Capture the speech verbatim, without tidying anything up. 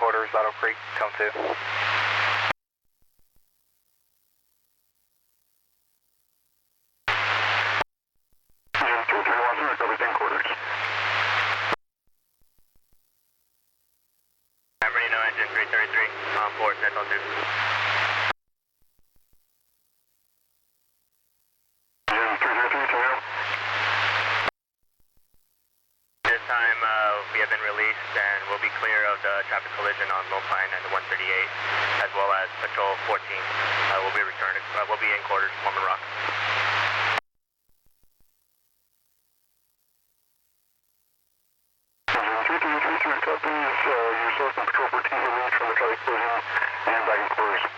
quarters, Otter Creek, come to. Reno engine three thirty-three, on board, Central two. This time uh, we have been released and we'll be clear of the traffic collision on Lone Pine and the one thirty-eight, as well as Patrol fourteen. Uh, we'll be returning, uh, we'll be in quarters, Mormon Rock. three three three, copies, uh, yourself and Patrol fourteen released from the traffic collision and back in quarters.